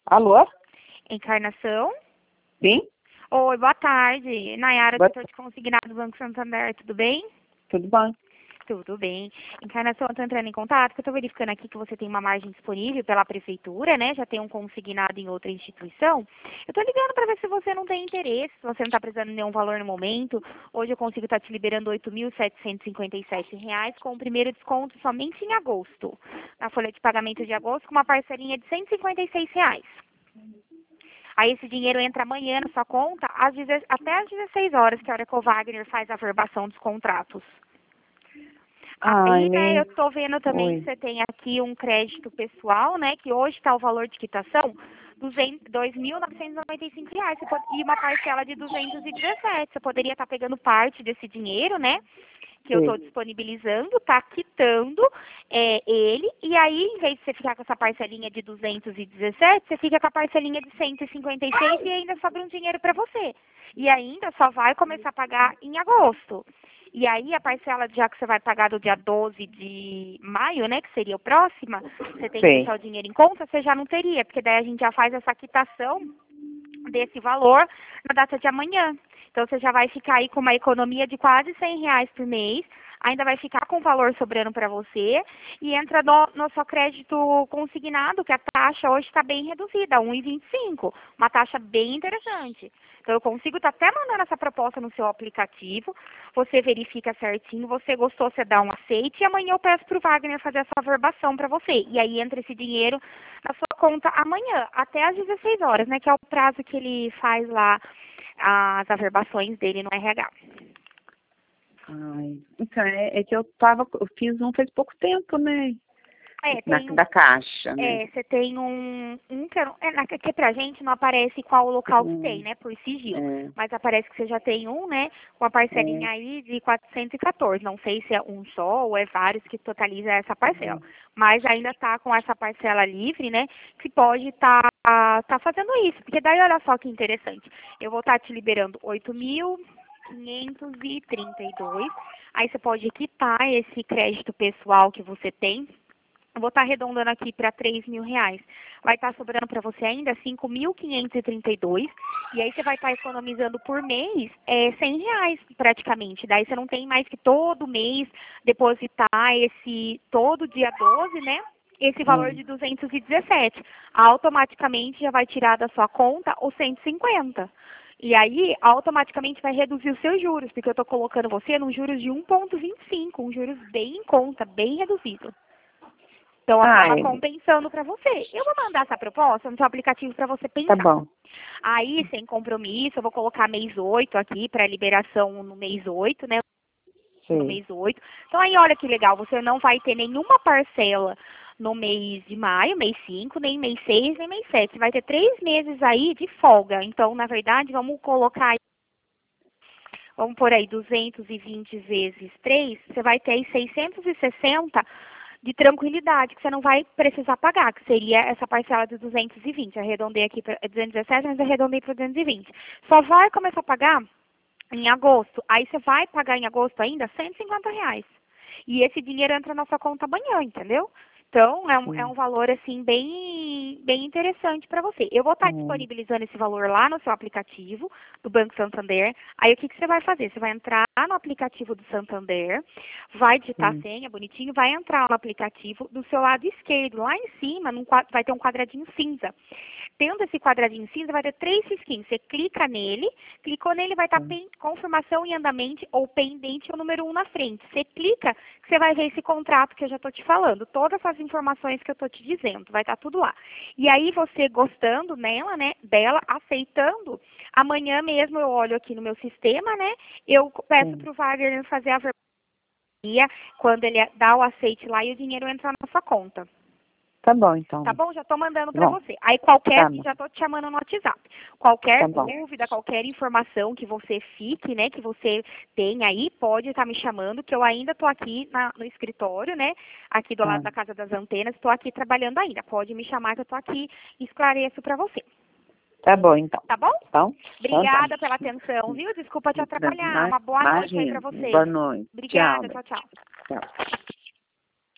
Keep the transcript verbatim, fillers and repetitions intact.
Alô? Encarnação? Sim? Oi, boa tarde. Nayara, Boa... setor de consignado do Banco Santander, tudo bem? Tudo bom? Tudo bem. Encarnação, eu estou entrando em contato, porque eu estou verificando aqui que você tem uma margem disponível pela prefeitura, né? Já tem um consignado em outra instituição. Eu estou ligando para ver se você não tem interesse, se você não está precisando de nenhum valor no momento. Hoje eu consigo estar te liberando oito mil setecentos e cinquenta e sete reais com o primeiro desconto somente em agosto. Na folha de pagamento de agosto, com uma parcelinha de cento e cinquenta e seis reais. Aí esse dinheiro entra amanhã na sua conta às deze- até às dezesseis horas, que é a hora que o Wagner faz a verbação dos contratos. Ai, Aí, né, nem... eu tô vendo também que Oi. você tem aqui um crédito pessoal, né, que hoje está o valor de quitação dois mil novecentos e noventa e cinco reais Você pode- e uma parcela de duzentos e dezessete. Você poderia estar pegando parte desse dinheiro, né, que eu estou Sim. disponibilizando, tá quitando é, ele, e aí, em vez de você ficar com essa parcelinha de duzentos e dezessete, você fica com a parcelinha de cento e cinquenta e seis e ainda sobra um dinheiro para você. E ainda só vai começar a pagar em agosto. E aí, a parcela, já que você vai pagar do dia doze de maio, né, que seria o próximo, você tem que Sim. deixar o dinheiro em conta, você já não teria, porque daí a gente já faz essa quitação desse valor na data de amanhã. Então, você já vai ficar aí com uma economia de quase cem reais por mês, ainda vai ficar com o valor sobrando para você, e entra no, no seu crédito consignado, que a taxa hoje está bem reduzida, um vírgula vinte e cinco, uma taxa bem interessante. Então, eu consigo estar até mandando essa proposta no seu aplicativo, você verifica certinho, você gostou, você dá um aceite, e amanhã eu peço para o Wagner fazer essa verbação para você. E aí entra esse dinheiro na sua conta amanhã, até às dezesseis horas, né, que é o prazo que ele faz lá as averbações dele no R H. Ai. Então, é, é que eu tava... Eu fiz um faz pouco tempo, né? É, Na, tem um, da caixa, né? é, você tem um, um que, eu não- é, na- que pra gente não aparece qual o local que tem, Hum, né, por sigilo. é, Mas aparece que você já tem um, né, com a é. parcelinha aí de quatrocentos e quatorze. Não sei se é um só ou é vários que totaliza essa parcela. Hum, Mas ainda tá com essa parcela livre, né, que pode estar tá, tá fazendo isso. Porque daí, olha só que interessante. Eu vou estar te liberando oito mil quinhentos e trinta e dois. Aí você pode quitar esse crédito pessoal que você tem. Eu vou estar arredondando aqui para três mil reais. Vai estar sobrando para você ainda cinco mil quinhentos e trinta e dois. E aí você vai estar economizando por mês é, cem reais praticamente. Daí você não tem mais que todo mês depositar esse, todo dia doze, né? Esse valor hum. de duzentos e dezessete. Automaticamente já vai tirar da sua conta os cento e cinquenta. E aí, automaticamente vai reduzir os seus juros, porque eu estou colocando você num juros de um vírgula vinte e cinco, um juros bem em conta, bem reduzido. Então, acaba Ai, compensando para você. Eu vou mandar essa proposta no seu aplicativo para você tá pensar. bom. Aí, sem compromisso, eu vou colocar mês oito aqui para liberação no mês oito, né? No Sim. mês oito. Então, aí, olha que legal, você não vai ter nenhuma parcela no mês de maio, mês cinco, nem mês seis, nem mês sete. Você vai ter três meses aí de folga. Então, na verdade, vamos colocar aí, vamos por aí duzentos e vinte vezes três, você vai ter aí seiscentos e sessenta de tranquilidade, que você não vai precisar pagar, que seria essa parcela de duzentos e vinte. Arredondei aqui para duzentos e dezessete, mas arredondei para duzentos e vinte. Só vai começar a pagar em agosto. Aí você vai pagar em agosto ainda cento e cinquenta reais. E esse dinheiro entra na sua conta amanhã, entendeu? Então, é um, é Sim. um valor, assim, bem, bem interessante para você. Eu vou estar Hum, disponibilizando esse valor lá no seu aplicativo do Banco Santander. Aí, o que, que você vai fazer? Você vai entrar no aplicativo do Santander, vai digitar a sim. senha, bonitinho, vai entrar no aplicativo do seu lado esquerdo. Lá em cima, num, quadro- vai ter um quadradinho cinza. Tendo esse quadradinho cinza, vai ter três risquinhos. Você clica nele, clicou nele, vai estar Sim. pen- confirmação em andamento ou pendente o número um na frente. Você clica, que você vai ver esse contrato que eu já estou te falando. Todas as informações que eu estou te dizendo, vai estar tudo lá. E aí, você gostando nela, né, dela, aceitando, amanhã mesmo eu olho aqui no meu sistema, né, eu peço Sim. para o Wagner fazer a verbia, quando ele dá o aceite lá e o dinheiro entra na sua conta. Tá bom, então. Tá bom? Já estou mandando para Bom, você. Aí qualquer, tá bom. já estou te chamando no WhatsApp. Qualquer Tá bom. dúvida, qualquer informação que você fique, né, que você tenha aí, pode estar me chamando, que eu ainda estou aqui na- no escritório, né, aqui do Tá. lado da Casa das Antenas, estou aqui trabalhando ainda. Pode me chamar que eu estou aqui e esclareço para você. Tá bom, então. Tá bom? Então, então tá. Obrigada pela atenção, viu? Desculpa te atrapalhar. Ma- Uma boa noite aí para Imagina. você. Boa noite. Tchau, Obrigada, Beth. tchau, tchau. Tchau.